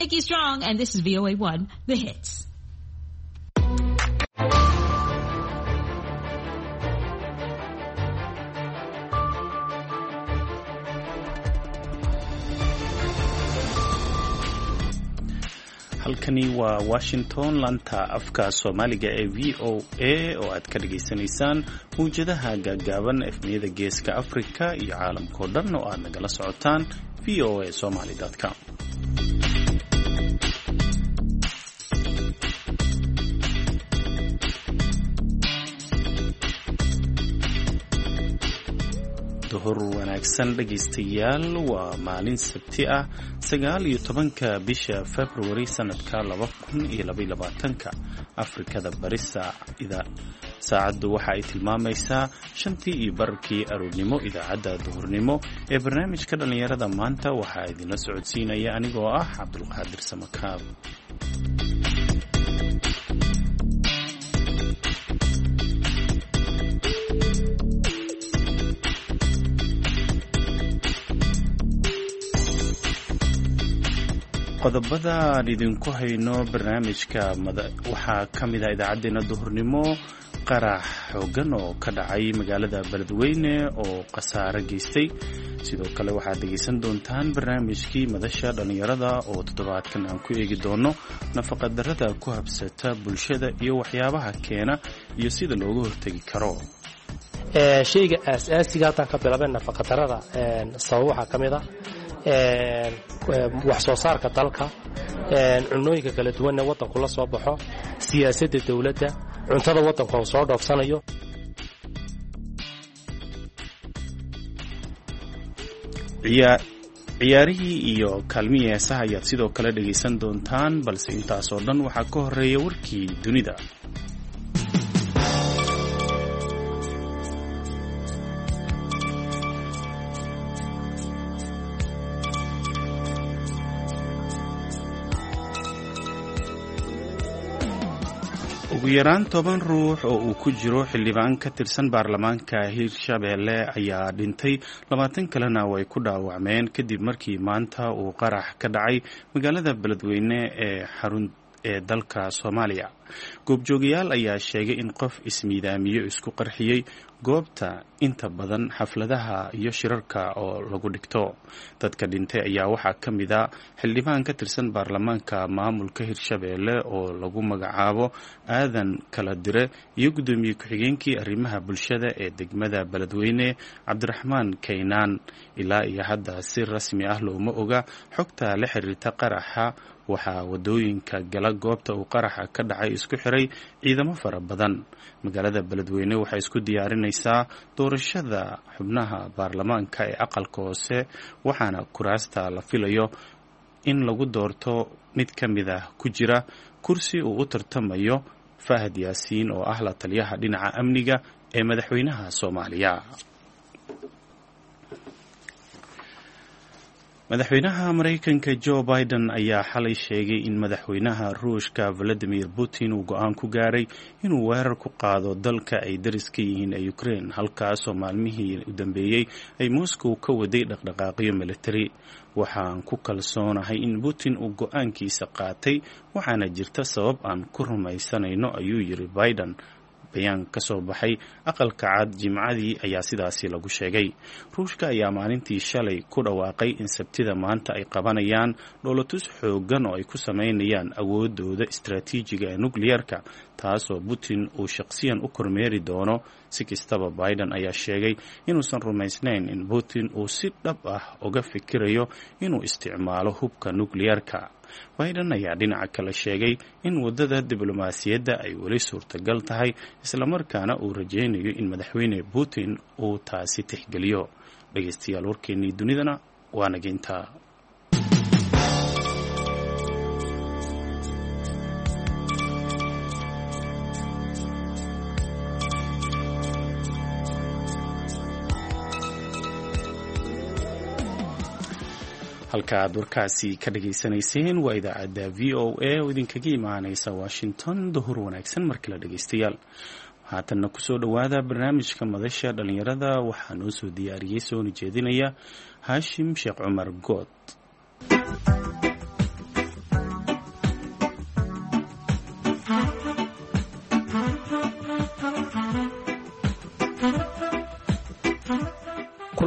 Nikki Strong, and this is VOA1, The Hits. halkani waa Washington, lanta afka Soomaaliga ee VOA oo aad ka dhageysanaysaan mawjadaha gaagaaban efmiyada geeska Afrika iyo caalamka dhan oo aad nagala socotaan voasomali.com. duhur wanaagsan dhageystayaal, waa maalin Sabti ah 19 bisha February sanadka 2022. Afrikada bari saacadu waxa ay tilmaamaysaa 5:15 aroornimo. idaacadda duhurnimo ee barnaamijka dhalinyarada maanta waxaa idinla socodsiinaya anigoo ah Cabdulqaadir Samakaab. qodobada aan idinku hayno barnaamijka waxaa ka mid ah idaacadeena duhurnimo qarax xoogan oo ka dhacay magaalada Beledweyne oo khasaare geystay. sidoo kale waxaad dhegeysan doontaan barnaamijkii madasha dhalinyarada oo toddobaadkan aan ku eegi doono nafaqa darrada ku habsata bulshada iyo waxyaabaha keena iyo sida looga hortagi karo. shayga asaasiga halkan ka bilaabeen nafaqa darrada sabab waxaa ka mid ah wax soo saarka dalka, cunooyinka kala duwan ee waddanku la soo baxo, siyaasadda dawladda, cuntada waddanku uu soo dhoofsanayo. ciyaarihii iyo kaalmihii heesaha ayaad sidoo kale dhegaysan doontaan, balse intaasoo dhan waxaa ka horeeya warkii dunida. ugu yaraan 10 ruux oo uu ku jiro xildhibaan ka tirsan baarlamaanka Hirshabeelle ayaa dhintay, 20 kalena way ku dhaawacmeen kadib markii maanta uu qarax ka dhacay magaalada Beledweyne ee xarun ee dalka Soomaaliya. goobjoogayaal ayaa sheegay in qof ismiidaamiyo isku qarxiyay goobta inta badan xafladaha iyo shirarka oo lagu dhigto. dadka dhintay ayaa waxaa ka mid ah xildhibaan ka tirsan baarlamaanka maamulka Hirshabeelle oo lagu magacaabo Aadan Kala Dire iyo gudoomiye ku-xigeenkii arrimaha bulshada ee degmada Beledweyne Cabdiraxmaan Kaynaan. ilaa iyo hadda si rasmi ah looma oga xogta la xiriirta qaraxa. waxaa wadooyinka gala goobta uu qaraxa ka dhacay isku xiray ciidamo fara badan. magaalada Beledweyne waxay isku diyaarinaysaa doorashada xubnaha baarlamaanka ee aqalka hoose, waxaana kuraasta la filayo in lagu doorto mid ka mid ah ku jira kursi uu u tartamayo Fahad Yaasiin oo ah la taliyaha dhinaca amniga ee madaxweynaha Soomaaliya. madaxweynaha Mareykanka Joe Biden ayaa xalay sheegay in madaxweynaha Ruushka Vladimir Putin uu go'aan ku gaaray inuu weerar ku qaado dalka ay dariska yihiin ee Ukraine, halkaasoo maalmihii u dambeeyay ay Moscow ka waday dhaqdhaqaaqyo military. waxaan ku kalsoonahay in Putin uu go'aankiisa qaatay, waxaana jirta sabab aan ku rumaysanayno, ayuu yiri Biden. bayaan ka soo baxay aqalka cad Jimcadii ayaa sidaasi lagu sheegay. Ruushka ayaa maalintii shalay ku dhawaaqay in Sabtida maanta ay qabanayaan dhoolatus xoogan oo ay ku sameynayaan awoodooda istiraatiijiga ee nukliyeerka, taasoo Putin uu shaqsiyan u kormeeri doono. si kastaba Biden ayaa sheegay inuusan rumaysnayn in Putin uu si dhab ah uga fikirayo inuu isticmaalo hubka nukliyeerka. Biden ayaa dhinaca kale sheegay in wadada diblomaasiyadda ay weli suurtagal tahay, isla markaana uu rajaynayo in madaxweyne Putin uu taasi tixgeliyo. dhageystayaal, warkeennii dunidana waa naginta. halka aad warkaasi ka dhageysanayseen waa idaacadda VOA oo idinkaga imaanaysa Washington. duhur wanaagsan markale dhageystayaal. haatanna kusoo dhawaada barnaamijka madasha dhalinyarada. waxaa noo soo diyaariyey soona jeedinaya Haashim Sheekh Cumar Good.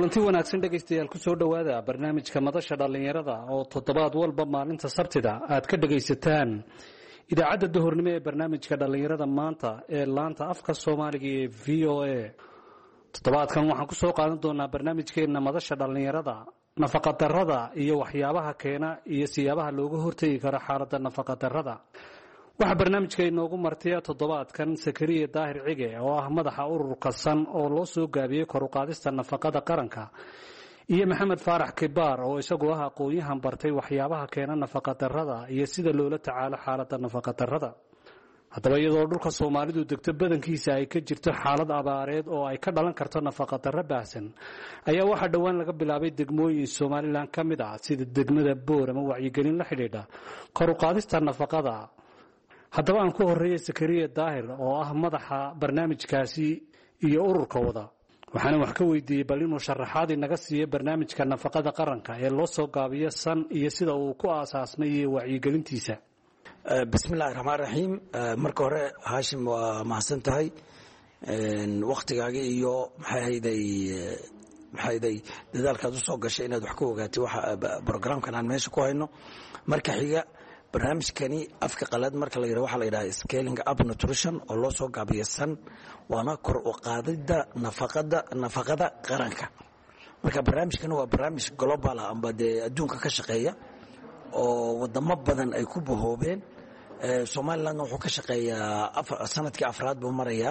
kulanti wanaagsan dhegaystayaal ku soo dhowaada barnaamijka madasha dhallinyarada oo toddobaad walba maalinta sabtida aad ka dhagaysataan idaacadda duhurnimo ee barnaamijka dhallinyarada maanta ee laanta afka soomaaliga ee v o a toddobaadkan waxaan ku soo qaadan doonaa barnaamijkeenna madasha dhallinyarada nafaqadarrada iyo waxyaabaha keena iyo siyaabaha looga hortegi karo xaaladda nafaqadarrada waxaa barnaamijka inoogu martiya toddobaadkan sakariya daahir cige oo ah madaxa ururka san oo loo soo gaabiyey koruqaadista nafaqada qaranka iyo maxamed faarax kibaar oo isagu ah aqoon-yahan bartay waxyaabaha keena nafaqadarrada iyo sida loola tacaalo xaaladda nafaqadarrada haddaba iyadoo dhulka soomaalidu degto badankiisa ay ka jirto xaalad abaareed oo ay ka dhalan karto nafaqadarro baahsan ayaa waxaa dhowaan laga bilaabay degmooyin somalilan ka mid ah sida degmada boorama wacyigelin la xidhiidha koruqaadista nafaqada haddaba aan ku horeeya sakariya daahir oo ah madaxa barnaamijkaasi iyo ururka wada waxaana wax ka weydiiyey bal inuu sharaxaad inaga siiyo barnaamijka nafaqada qaranka ee loo soo gaabiyo san iyo sida uu ku aasaasmay iyo wacyigelintiisa bismillahi raxmaan raxiim marka hore haashim waa mahadsan tahay wakhtigaaga iyo maxayday dadaalkaad usoo gashay inaad wax ka ogaatay waxa brograamkan aan meesha ku hayno marka xiga barnaamijkani afka qalaad marka la yidhaha waxaa la yidhaha scaling up nutrition oo loo soo gaabiyo san waana kor u qaadida nafaqada qaranka marka barnaamijkani waa barnaamij global ah amba dee adduunka ka shaqeeya oo wadamo badan ay ku bahoobeen somalilandna wuxuu ka shaqeeyaa sanadkii afraad buu marayaa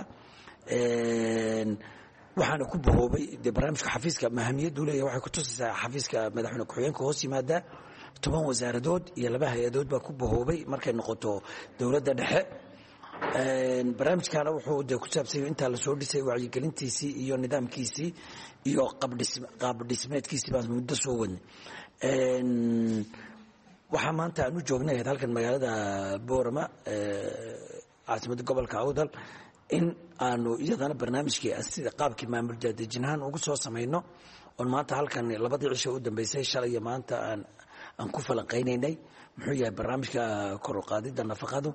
waxaana ku bahoobay dee barnaamijka xafiiska mahamiyaddu leeyahay waxay ku tusaysaa xafiiska madaxweyne ku-xigeenka hoos yimaadaa 10 wasaaradood iyo 2 hay-adood baa ku bahoobay markay noqoto dowladda dhexe barnaamijkana wuxuu dee ku saabsanyay intaa la soo dhisay wacyigelintiisii iyo nidaamkiisii iyo qaab dhismeedkiisii baan muddo soo wadnay waxaa maanta aan u joognay halkan magaalada boorama caasimadda gobolka awdal in aanu iyadana barnaamijkii sida qaabkii maamul daadejinahaan ugu soo samayno oon maanta halkan 2 cisho u dambeysay shalay iyo maanta aan ku falanqaynaynay muxuu yahay barnaamijka kor u qaadida nafaqadu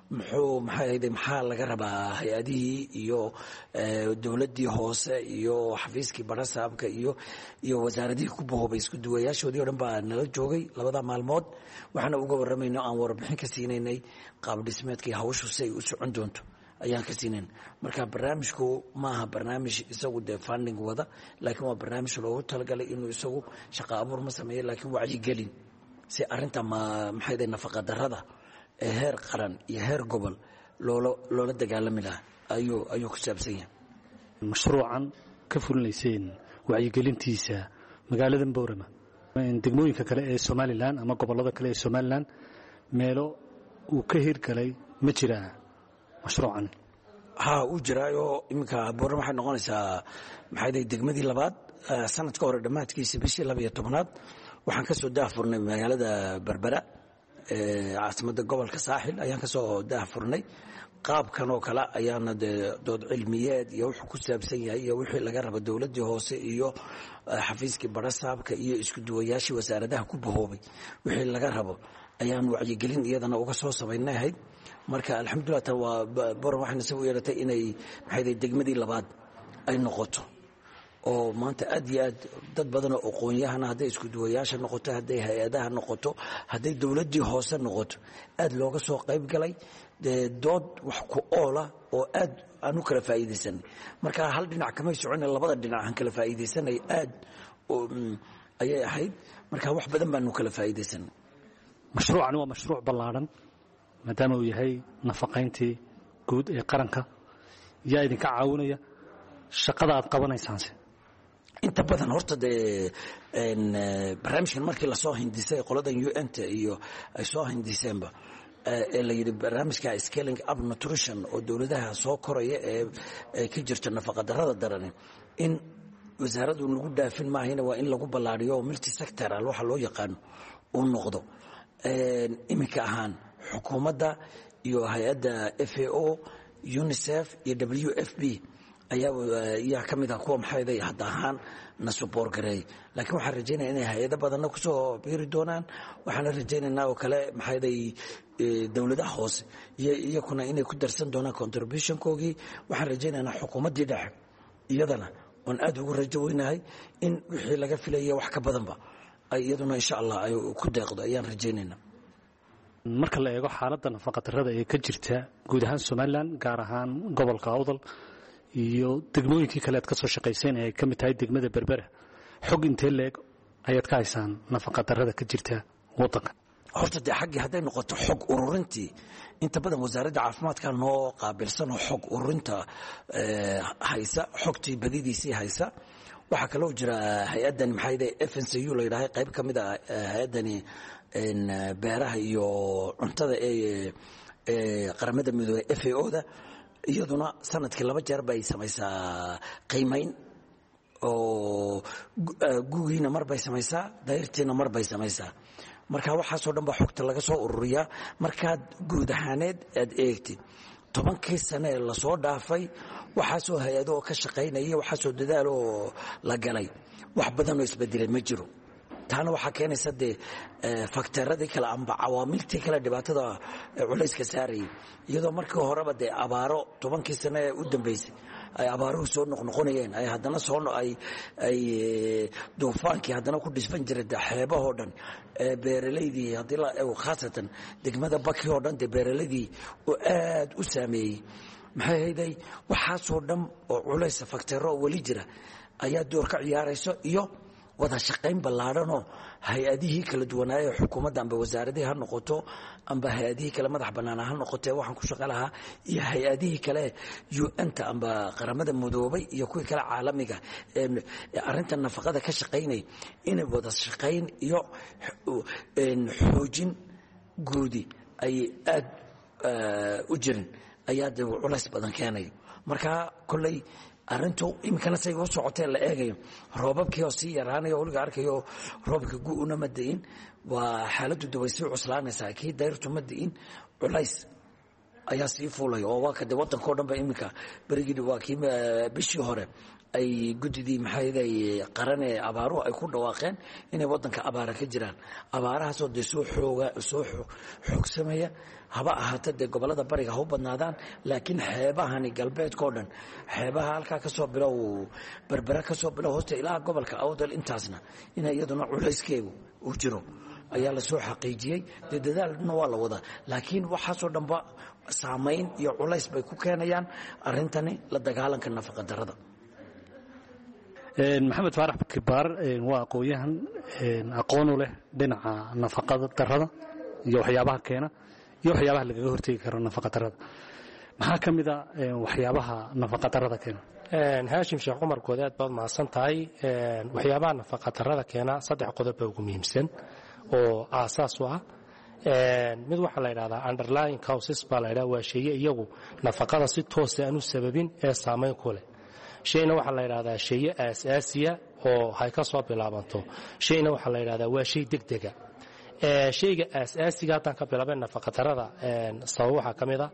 maxaa laga rabaa hay-adihii iyo dowladdii hoose iyo xafiiskii barasaabka iyo wasaaradihii ku bahoobay isku duwayaashoodii o dhan baa nala joogay 2 maalmood waxaana uga warramayno aan warbixin ka siinaynay qaab dhismeedkii hawshu si ay u socon doonto ayaan ka siinayn marka barnaamijku maaha barnaamij isagu dee funding wada laakiin waa barnaamij loogu talagalay inuu isagu shaqo abuur ma sameeyo laakiin wacyigelin si arinta maxayday nafaqadarrada ee heer qaran iyo heer gobol loola dagaalami lahaa ayuu ku saabsan yahay mashruucan ka fulinayseen wacyigelintiisa magaalada boorama degmooyinka kale ee somalilan ama gobolada kale ee somalilan meelo uu ka hirgalay ma jiraa mashruucan uu jiraayo iminka boorama waxay noqonaysaa maxayday degmadii labaad sanadka hore dhammaadkiisa bishii 12aad waxaan ka soo daahfurnay magaalada berbera caasimadda gobolka saaxil ayaan ka soo daahfurnay qaabkan oo kale ayaana dee dood cilmiyeed iyo wuxuu ku saabsan yahay iyo wixii laga rabo dowladdii hoose iyo xafiiskii barasaabka iyo isku duwayaashii wasaaradaha ku bahoobay wixii laga rabo ayaan wacyigelin iyadana uga soo samaynay ahayd marka alxamdulillah tan waa boran waxayna soo yeelatay inay maxayday degmadii labaad ay noqoto oo maanta aad iyo aad dad badan oo aqoon-yahana hadday isku duwayaasha noqoto hadday hay-adaha noqoto hadday dowladdii hoose noqoto aad looga soo qayb galay dee dood wax ku oola oo aad aan u kala faa'iidaysanay marka hal dhinac kamay socona 2 dhinac aan kala faa'iidaysanay aad ayay ahayd marka wax badan baanu kala faa'iidaysanay mashruucan waa mashruuc ballaaran maadaama uu yahay nafaqayntii guud ee qaranka yaa idinka caawinaya shaqada aad qabanaysaanse inta badan horta dee barnaamijkan markii lasoo hindisay qoladan un-ta iyo ay soo hindiseenba ee la yidhi barnaamijka scaling up nutrition oo dowladaha soo koraya ee ka jirta nafaqadarrada darani in wasaaraddu lagu dhaafin maahayna waa in lagu ballaariyo oo multisectoral waxa loo yaqaano uu noqdo iminka ahaan xukuumadda iyo hay-adda FAO UNICEF iyo WFP ayaa ka mid ah kuwa maxayday hadda ahaan na support gareey laakiin waxaan rajaynayaa inay hay-ado badanna kusoo biiri doonaan waxaana rajaynaynaa oo kale maxayday dowladaha hoose iyakuna inay ku darsan doonaan contributionkoogii waxaan rajaynaynaa xukuumaddii dhexe iyadana oon aad ugu rajo weynahay in wixii laga filaya wax ka badanba ay iyaduna insha allah ay ku deeqdo ayaan rajaynayna. marka la eego xaaladda nafaqadarrada ee ka jirta guud ahaan somalilan gaar ahaan gobolka awdal iyo degmooyinkii kale aad ka soo shaqayseen ee ay ka mid tahay degmada berbera, xog intee leeg ayaad ka haysaan nafaqadarrada ka jirta waddanka? horta dee xaggii hadday noqoto xog ururintii inta badan wasaaradda caafimaadka noo qaabilsan oo xog ururinta haysa, xogtii badidiisii haysa. waxaa kaloo jira hay-addani maxayde FNCU la yidhaahay qayb ka mid a hay-addani beeraha iyo cuntada ee qaramada midoobey FAO-da iyaduna sanadkii 2 jeer bay samaysaa qiimayn oo gugiina mar bay samaysaa, dayrtiina mar bay samaysaa. marka waxaasoo dhan baa xogta laga soo ururiyaa. markaad guud ahaaneed aad eegtid 10kii sane ee lasoo dhaafay waxaasoo hay-ado oo ka shaqaynaya, waxaasoo dadaal oo la galay, wax badanoo isbedelay ma jiro. taana waxaa keenaysa dee faktaradii kale amba cawaamiltii kale dhibaatada culayska saarayay, iyadoo markii horeba dee abaaro 10kii sane ee u dambaysay ay abaaruhu soo noqnoqonayeen, ay haddana ay duufaankii haddana ku dhisban jiray xeebahoo dhan, beeralaydii khaasatan degmada baki oo dhan dee beeralaydii oo aad u saameeyey. maxay hayday waxaasoo dhan oo culaysa faktaro oo weli jira ayaa door ka ciyaarayso, iyo wada shaqayn ballaadhanoo hay-adihii kala duwanaaye xukuumadda amba wasaaradihii ha noqoto amba hay-adihii kale madax bannaana ha noqotee waxaan ku shaqo lahaa, iyo hay-adihii kale UN-ta amba qaramada midoobay iyo kuwii kale caalamiga ee arrinta nafaqada ka shaqaynay inay wada shaqayn iyo xoojin guudi ay aad u jirin ayaa dee culays badan keenaya. marka kolley arrintu iminkana say u socotee la eegayo roobabkii oo sii yaraanaya oo weliga arkayo roobka gu'una ma di'in, waa xaaladdu de way sii cuslaanaysaa. kii dayrtu ma di'in, culays ayaa sii fuulaya oo waa kade waddankao dhan ba iminka berigii waa kii bishii hore ay guddidii maxayday qaran ee abaaruhu ay ku dhawaaqeen inay waddanka abaara ka jiraan. abaarahaasoo dee soo xoogsamaya, haba ahaata dee gobollada bariga ha u badnaadaan, laakiin xeebahani galbeedkao dhan, xeebaha halkaa ka soo bilow berbera ka soo bilow hoosta ilaa gobolka awdal, intaasna ina iyaduna culayskeegu uu jiro ayaa la soo xaqiijiyey. dee dadaalna waa la wadaa, laakiin waxaasoo dhanba saamayn iyo culays bay ku keenayaan arrintani la dagaalanka nafaqadarrada. maxamed faarax kibaar waa aqoon-yahan aqoon u leh dhinaca nafaqada darrada iyo waxyaabaha keena iyo waxyaabaha lagaga hortegi karo nafaqadarrada. maxaa ka mid a waxyaabaha nafaqadarrada keena? haashim sheekh cumar good aad baad mahadsan tahay. waxyaabaha nafaqadarrada keena 3 qodob baa ugu muhiimsan oo aasaas u ah. mid waxaa la yidhahdaa underlying causes baa la yidhaha, waa sheeye iyagu nafaqada si toosa aan u sababin ee saamayn ku leh. shayna waxaa la yidhahdaa sheeye aasaasiya oo hay ka soo bilaabanto. shayna waxaa la yidhahdaa waa shay degdega. shayga aasaasiga haddaan ka bilaabeen nafaqadarrada sabab waxaa ka mid a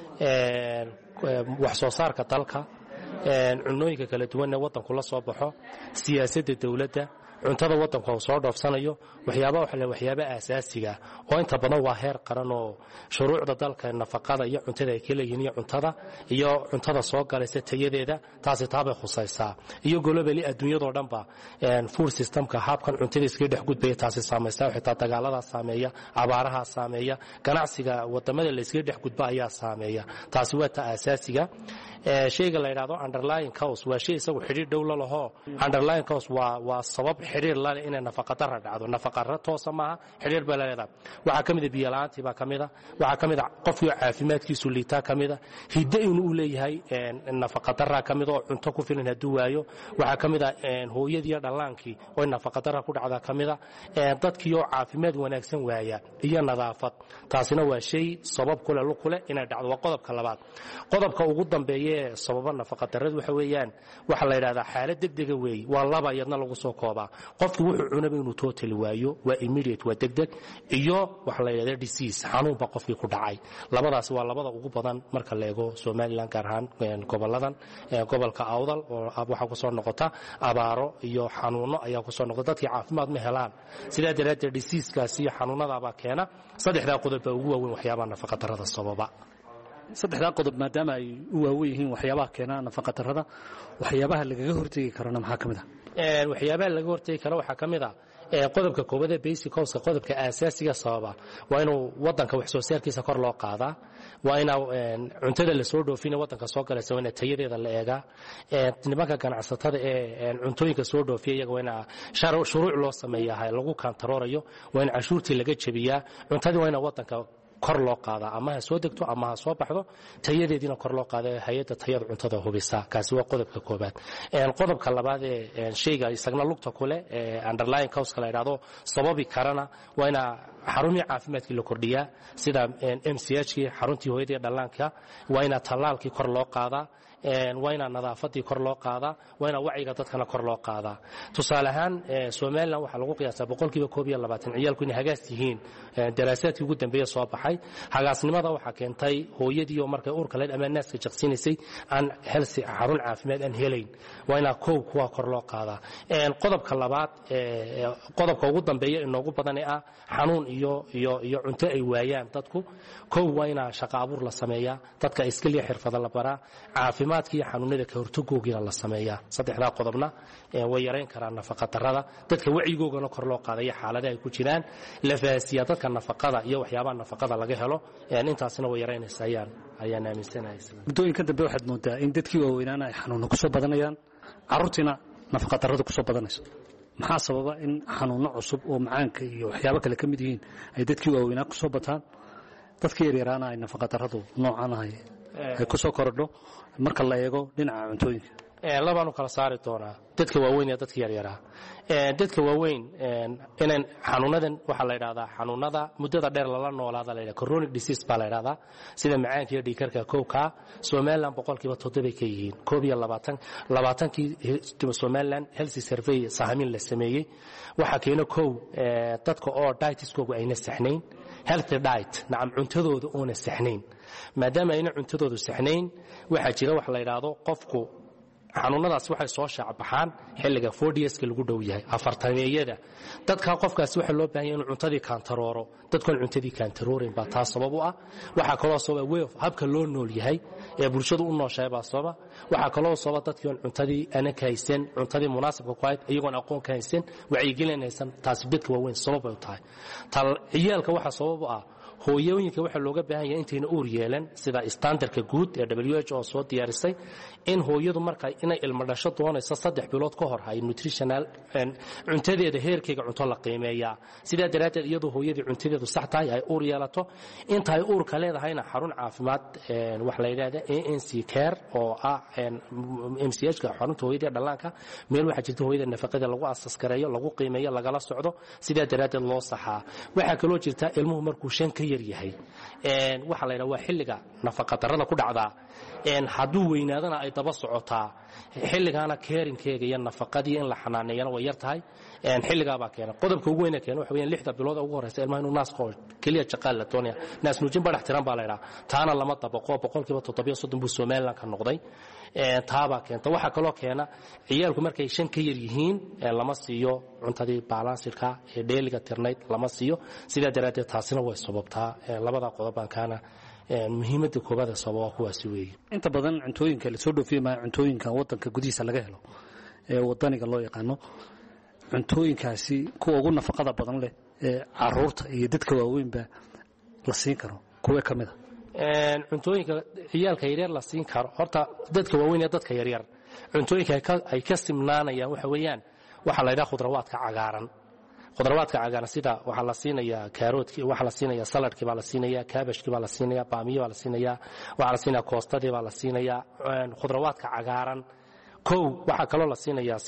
wax soo saarka dalka, cunooyinka kala duwan ee waddanku la soo baxo, siyaasadda dawladda, cuntada waddanku uu soo dhoofsanayo, waxyaaba aasaasiga oo inta badan waa heer qaran oo shuruucda dalka nafaqada iyo cuntada ay ka leeyihiin, iyo cuntada soo galaysa tayadeeda, taasi taabay khusaysaa. iyo globally adduunyadoo dhanba food systemka habkan cuntada iskaga dhex gudbaya taasi saamaysaa, xitaa dagaaladaa saameeya, abaarahaa saameeya, ganacsiga wadamada la iskaga dhex gudba ayaa saameeya. taasi waa ta aasaasiga. shayga la yidhaahdo underlying cause waa shay isagu xidhiir dhow la laho. underlying cause waa sabab xidhiir la leh inay nafaqadarra dhacdo. nafaqarra toosa maaha, xidhiir baa la leedahay. waxaa ka mida biyo la'aantii baa ka mida, waxaa ka mida qofkii caafimaadkiisu liitaa ka mida, hiddo inuu leeyahay nafaqadarra ka mida oo cunto ku filan hadduu waayo. waxaa ka mida hooyadiiyo dhallaankii oo nafaqadarra ku dhacda ka mida, dadkii oo caafimaad wanaagsan waaya, iyo nadaafad. taasina waa shay sabab kule lukule inay dhacdo. waa qodobka labaad. qodobka ugu dambeeya sababa nafaqadarrada waxa weeyaan waxa la yiraahdaa xaalad degdeg weey, waa laba iyadna lagu soo koobaa. qofku wuxuu cunaba inuu total waayo, waa immediate, waa degdeg, iyo waxa la yiraahdaa disease, xanuun ba qofkii ku dhacay. labadaas waa labada ugu badan marka la eego Soomaaliland, gaar ahaan goboladan, gobolka Awdal oo waxa ku soo noqota abaaro iyo xanuuno ayaa ku soo noqda, dadkii caafimaad ma helaan. sidaa daraadeed disease-kaasi iyo xanuunada baa keena. 3 qodob baa ugu waaweyn waxyaabaha nafaqadarrada sababa. saddexdaa qodob maadaama ay u waawen yihiin waxyaabaha keena nafaqadarrada waxyaabaha lagaga hortegi karana maxaa ka mid ah waxyaabaha laga hortegi kara waxaa ka mid ah qodobka koobaad ee basic cause qodobka aasaasiga sababa waa inuu wadanka wax soo saarkiisa kor loo qaadaa waa ina cuntada la soo dhoofina wadanka soo galaysa waa ina tayadeeda la eegaa nimanka ganacsatada ee cuntooyinka soo dhoofiya iyaga waa ina shuruuc loo sameeyaa lagu kantaroorayo waa in cashuurtii laga jabiyaa cuntadii waa ina wadanka kor loo qaadaa ama ha soo degto ama ha soo baxdo tayadeediina kor loo qaada hay-adda tayada cuntada hubisa kaasi waa qodobka koobaad qodobka labaad ee shayga isagna lugta kule underlying cause la yidhaahdo sababi karana waa ina xarumihii caafimaadkii la kordhiyaa sida MCH-kii xaruntii hooyadii dhallaanka waa ina tallaalkii kor loo qaadaa waa ina nadaafadii kor loo qaadaa waa ina wacyiga dadkana kor loo qaadaa tusaale ahaan Soomaaliland waxaa lagu qiyaasaa 22% ciyaalku inay hagaas yihiin daraasaadkii ugu dambeeyay soo baxay hagaasnimada waxaa keentay hooyadii oo markay uurka leed ama naaska jaqsiinaysay aan helsi xarun caafimaad aan helayn waa ina kuwa kor loo qaadaa qodobka labaad qodobka ugu dambeeya inoogu badan ah xanuun iyo cunto ay waayaan dadku waa ina shaqo abuur la sameeyaa dadka iskaliya xirfado la baraa caafimaadkii xanuunada ka hortagoogiina la sameeyaa saddexdaa qodobna way yareyn karaan nafaqadarrada dadka wacyigoogana kor loo qaadaya xaaladaha ay ku jiraan la fahansiiyaa dadka nafaqada iyo waxyaabaha nafaqada laga helo intaasina way yareynaysa ayaan aaminsanahay muddooyinka dambe waxaad moodaa in dadkii waaweynaana ay xanuuno kusoo badanayaan carruurtiina nafaqadarrada kusoo badanayso maxaa sababa in xanuuno cusub oo macaanka iyo waxyaabo kale ka mid yihiin ay dadkii waaweynaa kusoo bataan dadkii yaryaraana ay nafaqadarradu noocan ahay ay kusoo korodho marka la eego dhinaca cuntooyinka labaanu kala saari doonaa dadka waaweyn iyo dadka yaryaraa dadka waaweyn inaan xanuunadan waxaa la yidhaahdaa xanuunada muddada dheer lala noolaada la yidhahdaa chronic disease baa la yidhahdaa sida macaanka iyo dhiigkarka kowka Somaliland 7% ka yihiin 22 Somaliland health survey sahamin la sameeyay waxa keena dadka oo dietiskoogu ayna saxnayn healthy diet nacam cuntadooda oo na saxnayn maadaama ayna cuntadoodu saxnayn waxa jira wax la yiraahdo qofku xanuunadaas waxay soo shaacabaxaan xilliga 4 years lagu dhow yahay afartameeyada dadka qofkaas waxa loo baahan yahay inuu cuntadii kantarooro dadkan cuntadii kantaroorin baa taas sabab u ah waxa kaloo sabab way habka loo nool yahay ee bulshadu u nooshahay baa sabab waxa kaloo sabab dadkii cuntadii ana kaysan cuntadii munaasabka ku ahayd iyagoon aqoon ka haysan wacyigelinaysan taas dadka waaweyn sabab ay tahay tal ciyaalka waxa sabab u ah hooyooyinka waxa looga baahan yahay intayna uur yeelan sida standardka guud ee WHO soo diyaarisay in hooyadu markay inay ilmo dhasho doonayso 3 bilood ka hor hay nutritional cuntadeeda heerkeega cunto la qiimeeyaa sida daraadeed iyadoo hooyadii cuntadeedu sax tahay ay uur yeelato inta ay uur ka leedahayna xarun caafimaad wax la yiraahdo ANC care oo ah MCH ka xarunta hooyada dhallaanka meel waxa jirta hooyada nafaqada lagu aasas gareeyo lagu qiimeeyo lagala socdo sida daraadeed loo saxaa waxa kaloo jirta ilmuhu markuu 5 ka yar yahay waxa la yiraahdaa waa xilliga nafaqadarrada ku dhacdaa hadduu weynaadana ay daba socotaa xilligaana keerinkeega iyo nafaqadii in la xanaaneeyana way yar tahay xilligaa baa keena qodobka ugu weyn keena waxa weeyaan 6 bilood ugu horeysa ilmaha inuu naas qool kaliya shaqaal la doonaya naas nuujin barax tiran baa la yiraahdaa taana lama dabaqo 7% buu Soomaaliland ka noqday taaba keenta waxa kaloo keena ciyaalku markay 5 ka yar yihiin lama siiyo cuntadii balansirka ee dheeliga tirnayd lama siiyo sida daraadeed taasina way sababtaa labada qodob kana muhiimadda koobaad ee sababa kuwaasi weeye inta badan cuntooyinka la soo dhoofiyo ma cuntooyinka wadanka gudihiisa laga helo ee wadaniga loo yaqaano cuntooyinkaasi kuwa ugu nafaqada badan leh ee caruurta iyo dadka waaweynba la siin karo kuwa kamid ah cuntooyinka ciyaalka yaryar la siin karo horta dadka waaweyn iyo dadka yaryar cuntooyinka ay ka simnaanayaan waxa weeyaan waxa la yiraahdo khudrawaadka cagaaran sida waxa la siinayaa kaaroodkii waxa la siinayaa saladkii baa la siinayaa kaabashkii baa la siinayaa baamiyo baa la siinayaa waxa la siinayaa koostadii baa la siinayaa khudrawaadka cagaaran waxa kaloo la siinayaa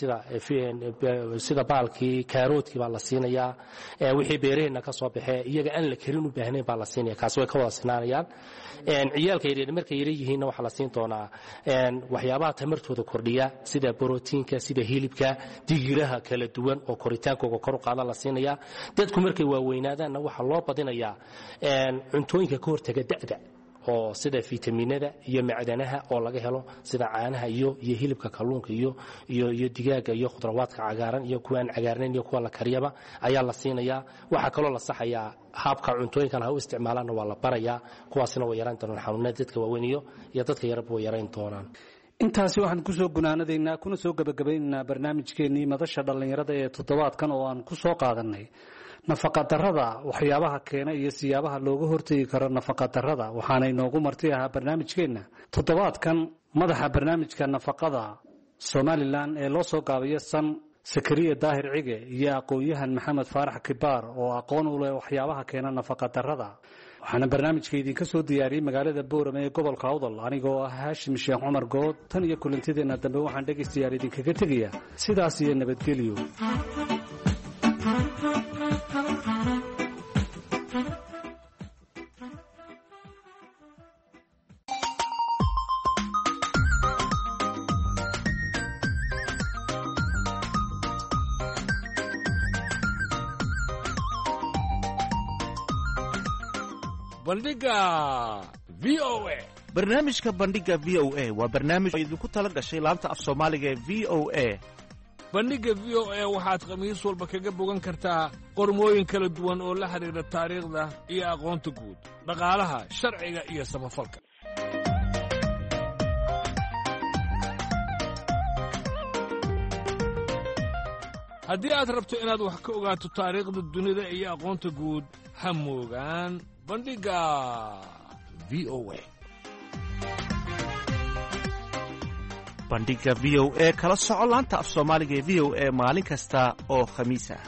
sida baalkii kaaroodkii baa la siinayaa wixii beeraheena ka soo baxay iyaga aan la karin u baahnayn baa la siinaya kaas way ka wada sinaanayaan ciyaalka yaryar markay yar yihiin waxa la siin doonaa waxyaabaha tamartooda kordhiya sida borotiinka sida hilibka digiraha kala duwan oo koritaankooda kor u qaada la siinaya dadku markay waaweynaadaanna waxa loo badinayaa cuntooyinka ka hortaga da'da oo sida fitamiinada iyo macdanaha oo laga helo sida caanaha iyo hilibka kalluunka iyo digaaga iyo khudrawaadka cagaaran iyo kuwa aan cagaarnayn iyo kuwa la kariyaba ayaa la siinayaa. waxaa kaloo la saxayaa habka cuntooyinkan ha u isticmaalaanna waa la barayaa. kuwaasina way yarayn doonaan xanuunada dadka waaweyn iyo dadka yaraba way yarayn doonaan. intaasi waxaan kusoo gunaanadaynaa kuna soo gabagabaynaynaa barnaamijkeennii madasha dhallinyarada ee toddobaadkan oo aan ku soo qaadanay nafaqadarrada waxyaabaha keena iyo siyaabaha looga hortegi karo nafaqadarrada. waxaana inoogu marti ahaa barnaamijkeenna toddobaadkan madaxa barnaamijka nafaqada somalilan ee loo soo gaabiyo san sakariya daahir cige iyo aqoon-yahan maxamed faarax kibaar oo aqoon u leh waxyaabaha keena nafaqadarrada. waxaana barnaamijka idinka soo diyaariyey magaalada boorame ee gobolka awdal anigoo ah haashim sheekh cumar good. tan iyo kulantideenna dambe waxaan dhegaystayaal idinkaga tegayaa sidaas iyo nabadgelyo. barnaamijka bandhiga v o a waa barnaamij idinku tala gashay laanta af soomaaliga ee v o a. bandhigga v o a waxaad khamiis walba kaga bogan kartaa qormooyin kala duwan oo la xidhiidha taariikhda iyo aqoonta guud, dhaqaalaha, sharciga iyo samafalka. haddii aad rabto inaad wax ka ogaato taariikhda dunida iyo aqoonta guud, ha moogaan bandhigga v o a. bandhiga v o a kala soco laanta af soomaaliga ee v o a maalin kasta oo khamiis ah.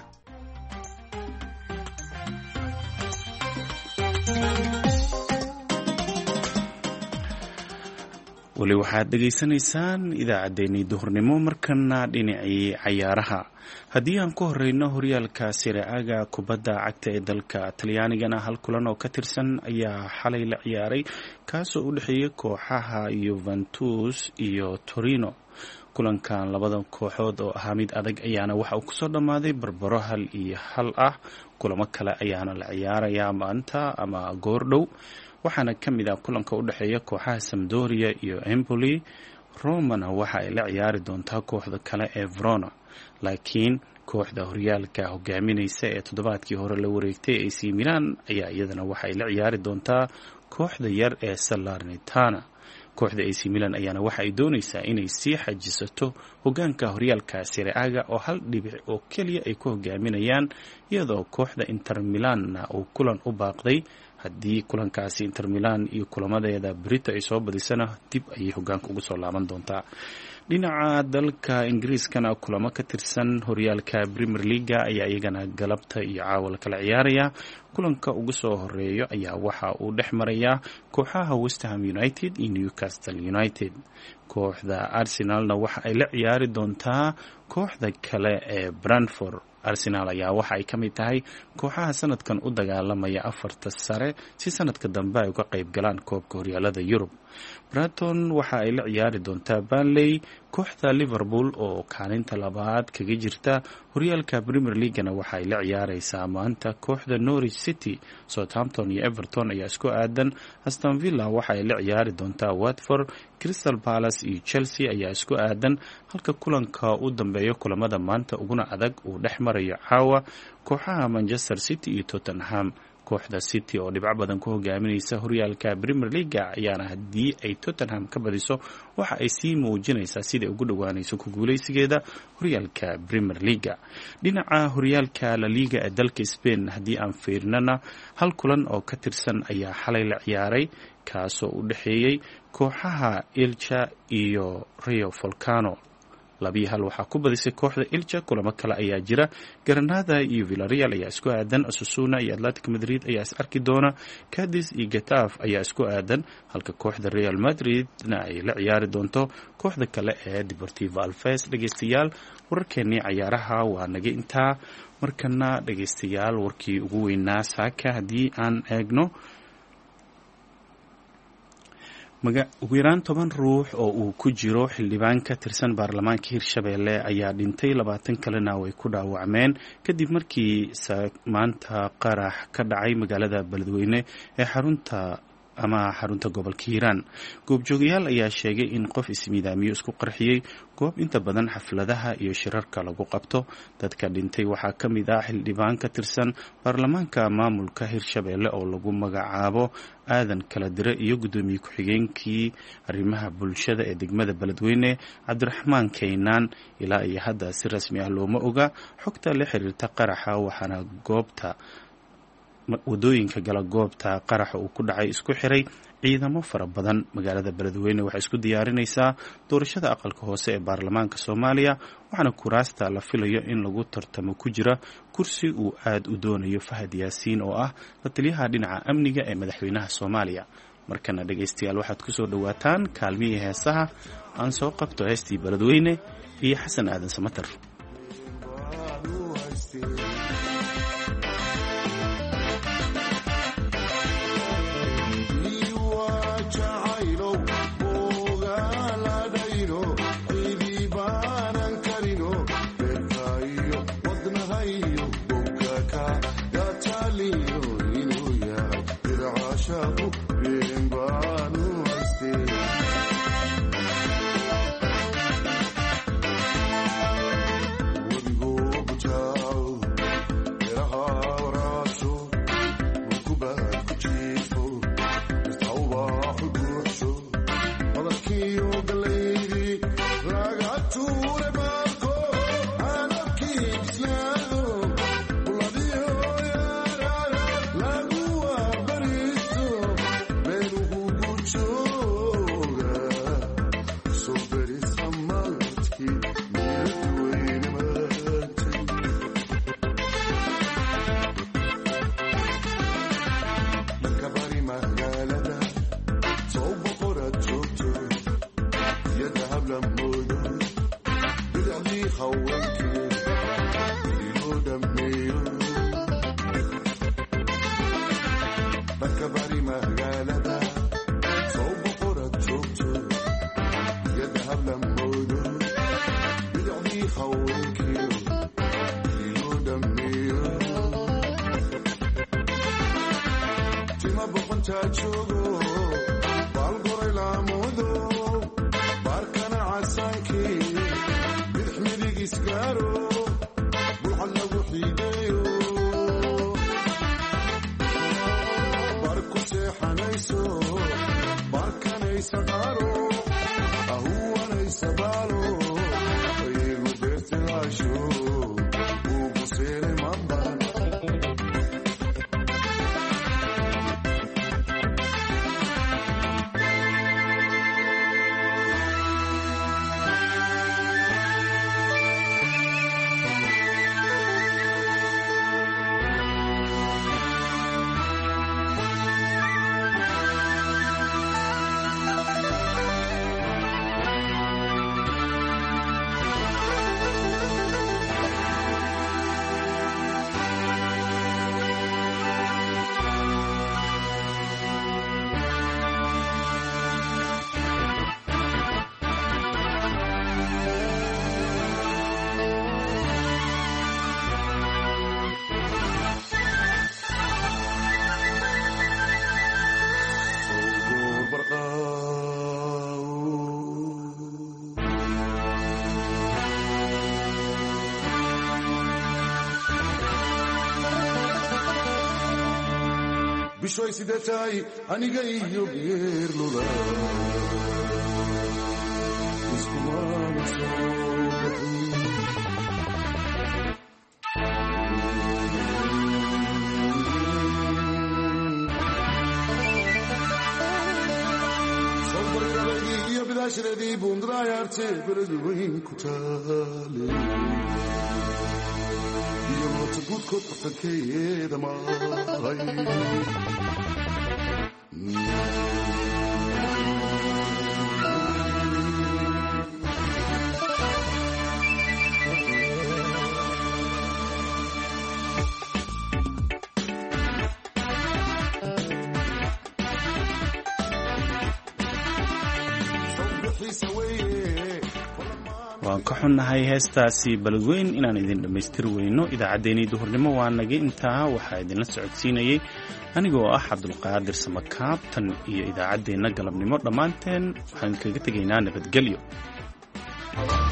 weli waxaad dhegaysanaysaan idaacaddeenii duhurnimo markana dhinacii cayaaraha. haddii aan ku horeyno horyaalka siraaga kubadda cagta ee dalka talyaanigana hal kulan oo ka tirsan ayaa xalay la ciyaaray kaasoo u dhexeeyay kooxaha Juventus iyo Torino. kulankan labada kooxood oo ahaa mid adag ayaana waxa uu kusoo dhammaaday barbaro 1-1 ah. kulamo kale ayaana la ciyaarayaa maanta ama goordhow, waxaana ka mid ah kulanka u dhexeeya kooxaha Sampdoria iyo Empoli. Romana waxa ay la ciyaari doontaa kooxda kale ee Verona, laakiin kooxda horyaalka hogaaminaysa ee toddobaadkii hore la wareegtay AC Milan ayaa iyadana waxa ay la ciyaari doontaa kooxda yar ee Salernitana. kooxda AC Milan ayaana waxa ay doonaysaa inay sii xajisato hogaanka horyaalka Serie A oo 1 dhibic oo kaliya ay ku hogaaminayaan, iyadoo kooxda Inter Milan uu kulan u baaqday. haddii kulankaasi Inter Milan iyo kulamadeeda Brito ay soo badisana dib ayay hogaanka ugu soo laaban doontaa. dhinaca dalka Ingiriiskana kulamo ka tirsan horyaalka Premier League ayaa iyagana galabta iyo caawa kala ciyaaraya. kulanka ugu soo horeeyo ayaa waxa uu dhex marayaa kooxaha West Ham United iyo Newcastle United. kooxda Arsenalna waxa ay la ciyaari doontaa kooxda kale ee Brentford. Arsenal ayaa waxa ay ka mid tahay kooxaha sanadkan u dagaalamaya 4 sare si sanadka dambe ay uga qayb galaan koobka horyaalada Yurub. Brighton waxa ay la ciyaari doontaa Burnley. kooxda Liverpool oo kaalinta labaad kaga jirta horyaalka Premier League-na waxa ay la ciyaaraysaa maanta kooxda Norwich City. Southampton iyo Everton ayaa isku aadan. Aston Villa waxa ay la ciyaari doontaa Watford. Crystal Palace iyo Chelsea ayaa isku aadan, halka kulanka u dambeeyo kulamada maanta uguna adag uu dhex marayo caawa kooxaha Manchester City iyo Tottenham. kooxda City oo dhibco badan ku hogaaminaysa horyaalka Premier League ayaana haddii ay Tottenham ka badiso waxa ay sii muujinaysaa sida ugu dhawaanayso ku guuleysigeeda horyaalka Premier League. dhinaca horyaalka La Liga ee dalka Spain haddii aan fiirnana hal kulan oo ka tirsan ayaa xalay la ciyaaray kaasoo u dhexeeyay kooxaha Elche iyo Rayo Vallecano. 2-1 waxaa ku badisay kooxda Elche. kulamo kale ayaa jira. Granada iyo Villarreal ayaa isku aadan. Osasuna iyo Atletico Madrid ayaa is arki doona. Cadiz iyo Getafe ayaa isku aadan, halka kooxda Real Madrid-na ay la ciyaari doonto kooxda kale ee Deportivo Alaves. dhegeystayaal wararkeenii cayaaraha waa naga intaa. markana dhegeystayaal warkii ugu weynaa saaka haddii aan eegno, ugu yaraan 10 ruux oo uu ku jiro xildhibaan ka tirsan baarlamaanka Hirshabelle ayaa dhintay, 20 kalena way ku dhaawacmeen kadib markii maanta qarax ka dhacay magaalada Beledweyne ee xarunta ama xarunta gobolka hiiraan. goobjoogayaal ayaa sheegay in qof ismiidaamiyo isku qarxiyey goob inta badan xafladaha iyo shirarka lagu qabto. dadka dhintay waxaa ka mid ah xildhibaan ka tirsan baarlamaanka maamulka hirshabeelle oo lagu magacaabo aadan kala dire iyo guddoomiye ku-xigeenkii arrimaha bulshada ee degmada beledweyne cabdiraxmaan keynaan. ilaa iyo hadda si rasmi ah looma oga xogta la xiriirta qaraxa, waxaana wadooyinka gala goobta qaraxa uu ku dhacay isku xiray ciidamo fara badan. magaalada beledweyne waxay isku diyaarinaysaa doorashada aqalka hoose ee baarlamaanka soomaaliya, waxaana kuraasta la filayo in lagu tartamo ku jira kursi uu aad u doonayo Fahad Yaasiin oo ah la taliyaha dhinaca amniga ee madaxweynaha Soomaaliya. markana dhageystayaal waxaad ku soo dhawaataan kaalmihii heesaha. aan soo qabto heestii beledweyne iyo xasan aadan samatar. bishoy sidetay aniga iyo geerlula iskumana sobraragi iyo bidashreedi bundrayarte beredweyn ku taale iyo moota gudkood afankeeda mahay waan ka xunnahay heestaasi beledweyn inaan idin dhammaystir weyno. idaacaddeenii duhurnimo waa naga intaa. waxaa idinla socodsiinayay anigoo ah cabdulqaadir samakaab tan iyo idaacaddeenna galabnimo dhammaanteen waxaan kaga tegaynaa nabadgelyo.